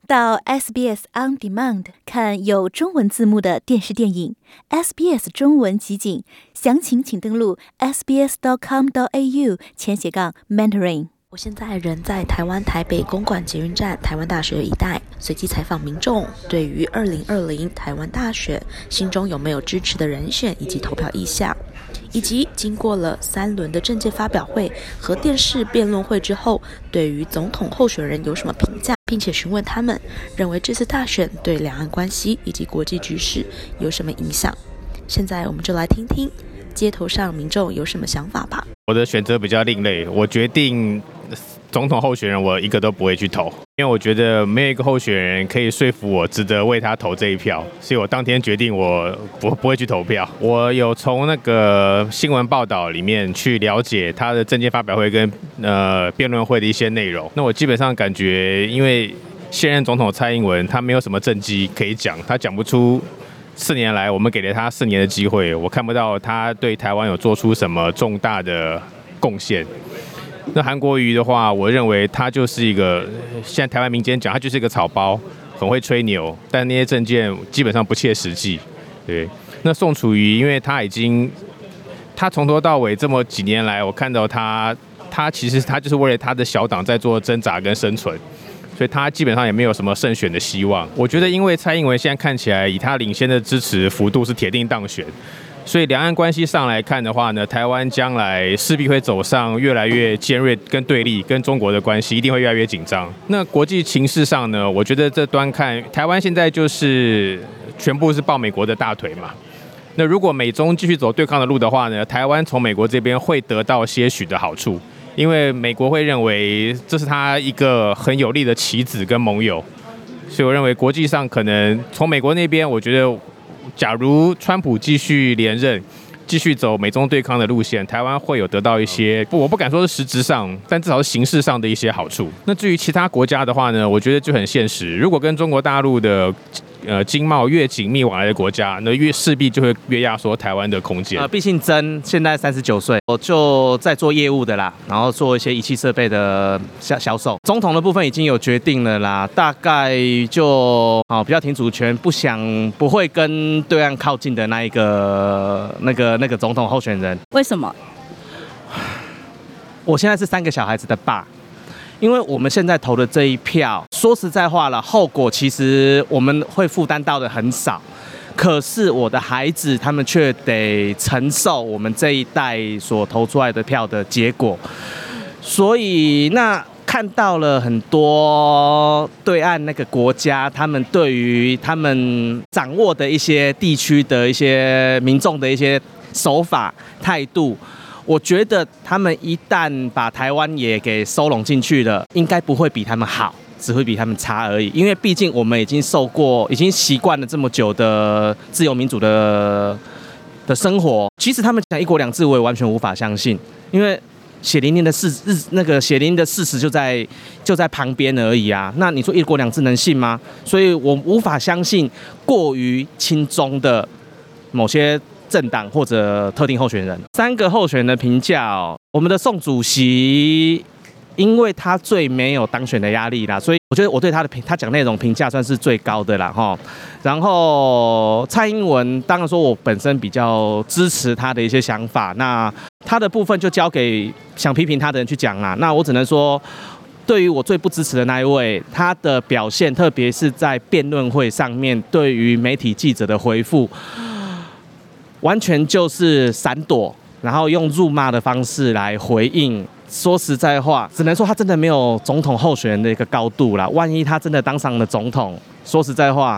到 SBS On Demand 看有中文字幕的电视电影 SBS 中文集锦，详情请登录 sbs.com.au/Mandarin。 我现在人在台湾台北公馆捷运站台湾大学一带，随机采访民众对于2020台湾大选心中有没有支持的人选以及投票意向，以及经过了3轮的政见发表会和电视辩论会之后，对于总统候选人有什么评价，并且询问他们认为这次大选对两岸关系以及国际局势有什么影响。现在我们就来听听街头上民众有什么想法吧。 我的选择比较另类，我决定总统候选人我一个都不会去投，因为我觉得没有一个候选人可以说服我值得为他投这一票，所以我当天决定我不会去投票。我有从那个新闻报道里面去了解他的政见发表会跟辩论会的一些内容。那我基本上感觉，因为现任总统蔡英文他没有什么政绩可以讲，他讲不出4年来我们给了他4年的机会，我看不到他对台湾有做出什么重大的贡献。那韩国瑜的话，我认为他就是一个，现在台湾民间讲他就是一个草包，很会吹牛，但那些政见基本上不切实际。对，那宋楚瑜，因为他从头到尾这么几年来，我看到他其实他就是为了他的小党在做挣扎跟生存。所以他基本上也没有什么胜选的希望。我觉得，因为蔡英文现在看起来以他领先的支持幅度是铁定当选，所以两岸关系上来看的话呢，台湾将来势必会走上越来越尖锐跟对立，跟中国的关系一定会越来越紧张。那国际情势上呢，我觉得这端看台湾现在就是全部是抱美国的大腿嘛。那如果美中继续走对抗的路的话呢，台湾从美国这边会得到些许的好处。因为美国会认为这是他一个很有力的棋子跟盟友，所以我认为国际上可能从美国那边，我觉得假如川普继续连任，继续走美中对抗的路线，台湾会有得到一些，我不敢说是实质上，但至少是形式上的一些好处。那至于其他国家的话呢，我觉得就很现实，如果跟中国大陆的经贸越紧密往来的国家，那势必就会越压缩台湾的空间。 毕信珍现在39岁，我就在做业务的啦，然后做一些仪器设备的销售。总统的部分已经有决定了啦，大概就比较挺主权，不会跟对岸靠近的那个总统候选人。 为什么？ 我现在是3个小孩子的爸。因为我们现在投的这一票，说实在话了，后果其实我们会负担到的很少，可是我的孩子他们却得承受我们这一代所投出来的票的结果，所以那看到了很多对岸那个国家，他们对于他们掌握的一些地区的一些民众的一些手法态度。我觉得他们一旦把台湾也给收拢进去了，应该不会比他们好，只会比他们差而已。因为毕竟我们已经习惯了这么久的自由民主的生活。其实他们讲一国两制，我也完全无法相信，因为血淋淋的事实就在旁边而已啊。那你说一国两制能信吗？所以我无法相信过于亲中的某些政党或者特定候选人。3个候选人的评价我们的宋主席，因为他最没有当选的压力啦，所以我觉得我对他讲内容评价算是最高的啦齁。然后蔡英文，当然说我本身比较支持他的一些想法，那他的部分就交给想批评他的人去讲啦。那我只能说，对于我最不支持的那一位，他的表现，特别是在辩论会上面对于媒体记者的回复，完全就是闪躲，然后用辱骂的方式来回应。说实在话，只能说他真的没有总统候选人的一个高度啦。万一他真的当上了总统，说实在话，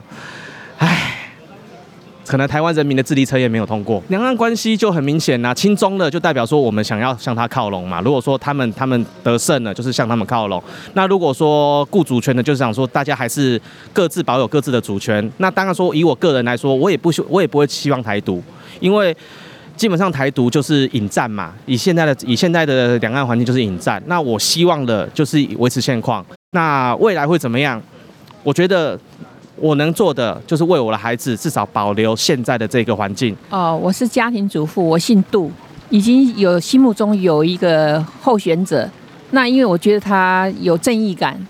可能台湾人民的智力测验没有通过。两岸关系就很明显啦，亲中的就代表说我们想要向他靠拢嘛。如果说他们得胜了，就是向他们靠拢。那如果说顾主权的，就是想说大家还是各自保有各自的主权。那当然说以我个人来说，我也不会希望台独，因为基本上台独就是引战嘛。以现在的两岸环境就是引战。那我希望的就是维持现况。那未来会怎么样？我觉得我能做的就是为我的孩子至少保留现在的这个环境。 我是家庭主妇，我姓杜，已经心目中有一个候选者。那因为我觉得他有正义感，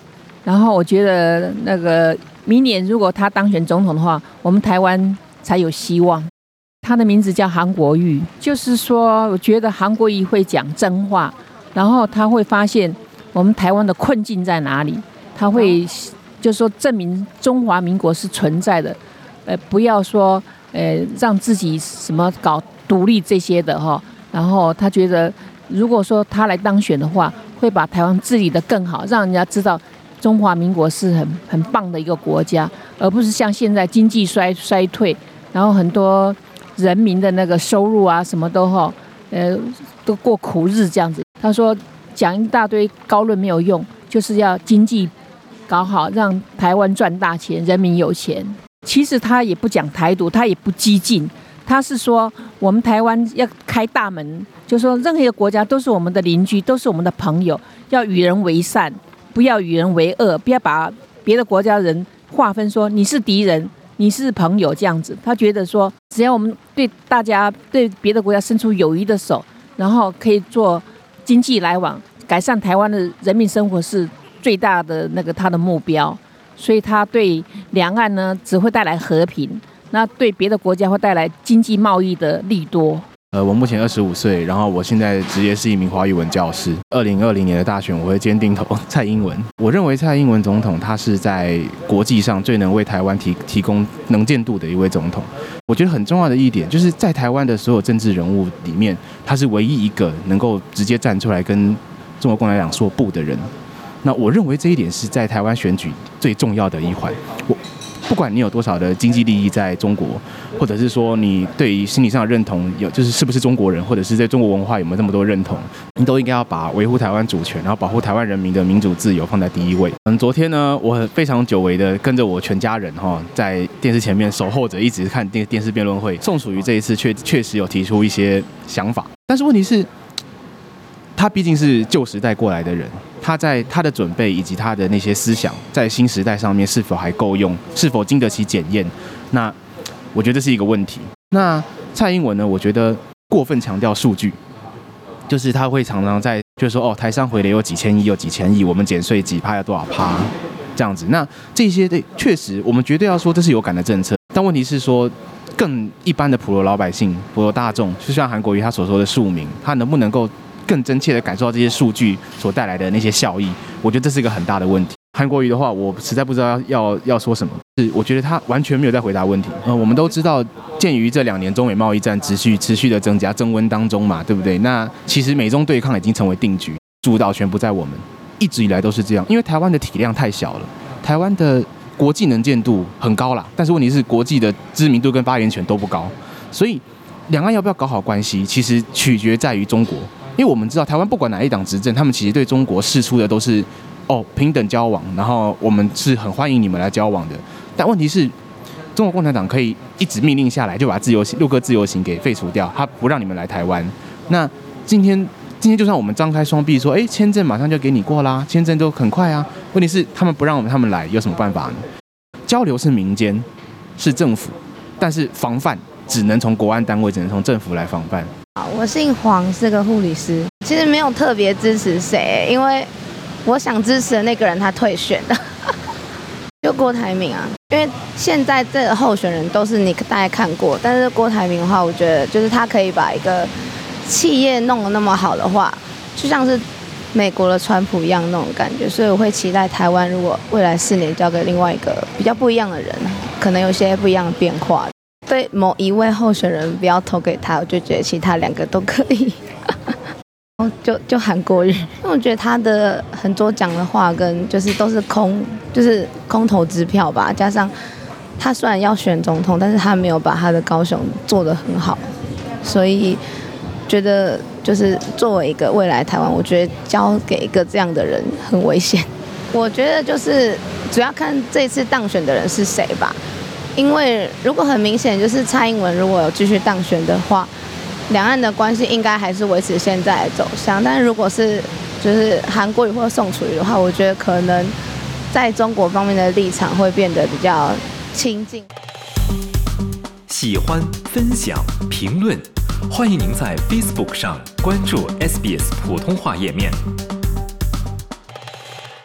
然后我觉得那个明年如果他当选总统的话，我们台湾才有希望。他的名字叫韩国瑜，就是说，我觉得韩国瑜会讲真话，然后他会发现我们台湾的困境在哪里，他会就是说证明中华民国是存在的，不要说让自己什么搞独立这些的哈。然后他觉得，如果说他来当选的话，会把台湾治理得更好，让人家知道中华民国是很棒的一个国家，而不是像现在经济衰退，然后很多人民的那个收入啊什么都都过苦日这样子。他说讲一大堆高论没有用，就是要经济搞好，让台湾赚大钱，人民有钱。其实他也不讲台独，他也不激进，他是说我们台湾要开大门，就是说任何一个国家都是我们的邻居，都是我们的朋友，要与人为善，不要与人为恶，不要把别的国家人划分说你是敌人，你是朋友这样子。他觉得说，只要我们对大家对别的国家伸出友谊的手，然后可以做经济来往，改善台湾的人民生活是最大的他的目标。所以他对两岸呢只会带来和平，那对别的国家会带来经济贸易的利多。 我目前25岁，然后我现在职业是一名华语文教师。2020年的大选，我会坚定投蔡英文。我认为蔡英文总统他是在国际上最能为台湾提供能见度的一位总统。我觉得很重要的一点，就是在台湾的所有政治人物里面，他是唯一一个能够直接站出来跟中国共产党说不的人。那我认为这一点是在台湾选举最重要的一环。不管你有多少的经济利益在中国，或者是说你对于心理上的认同就是是不是中国人，或者是对中国文化有没有这么多认同，你都应该要把维护台湾主权，然后保护台湾人民的民主自由放在第一位。昨天呢，我非常久违的跟着我全家人在电视前面守候着，一直看电视辩论会。宋楚瑜这一次确实有提出一些想法，但是问题是，他毕竟是旧时代过来的人，他在他的准备以及他的那些思想，在新时代上面是否还够用，是否经得起检验？那我觉得这是一个问题。那蔡英文呢？我觉得过分强调数据，就是他会常常就是说台商回流有几千亿，有几千亿，我们减税几趴有多少趴这样子。那这些确实，我们绝对要说这是有感的政策，但问题是说，更一般的普罗老百姓、普罗大众，就像韩国瑜他所说的庶民，他能不能够更真切的感受到这些数据所带来的那些效益？我觉得这是一个很大的问题。韩国瑜的话，我实在不知道要说什么。我觉得他完全没有在回答问题。我们都知道，鉴于这2年中美贸易战持续的增加增温当中嘛，对不对？那其实美中对抗已经成为定局，主导权不在我们，一直以来都是这样。因为台湾的体量太小了，台湾的国际能见度很高啦，但是问题是国际的知名度跟发言权都不高，所以两岸要不要搞好关系，其实取决在于中国。因为我们知道台湾不管哪一党执政，他们其实对中国释出的都是平等交往，然后我们是很欢迎你们来交往的。但问题是，中国共产党可以一直命令下来，就把陆客自由行给废除掉，他不让你们来台湾。那今天就算我们张开双臂说，签证马上就给你过啦，签证都很快啊。问题是他们不让他们来，有什么办法呢？交流是民间，是政府，但是防范只能从国安单位，只能从政府来防范。 我姓黄，是个护理师。其实没有特别支持谁，因为我想支持的那个人他退选了，就郭台铭啊。因为现在这个候选人都是你大概看过，但是郭台铭的话，我觉得就是他可以把一个企业弄得那么好的话，就像是美国的川普一样那种感觉。所以我会期待台湾如果未来4年交给另外一个比较不一样的人，可能有些不一样的变化。对某一位候选人不要投给他，我就觉得其他2个都可以。就韩国瑜，因为我觉得他的很多讲的话跟就是都是空头支票吧，加上他虽然要选总统，但是他没有把他的高雄做得很好，所以觉得就是作为一个未来台湾，我觉得交给一个这样的人很危险。我觉得就是主要看这次当选的人是谁吧。因为如果很明显就是蔡英文如果有继续当选的话，两岸的关系应该还是维持现在的走向。但是如果是就是韩国瑜或宋楚瑜的话，我觉得可能在中国方面的立场会变得比较亲近。 喜欢、分享、评论，欢迎您在 Facebook 上关注 SBS 普通话页面。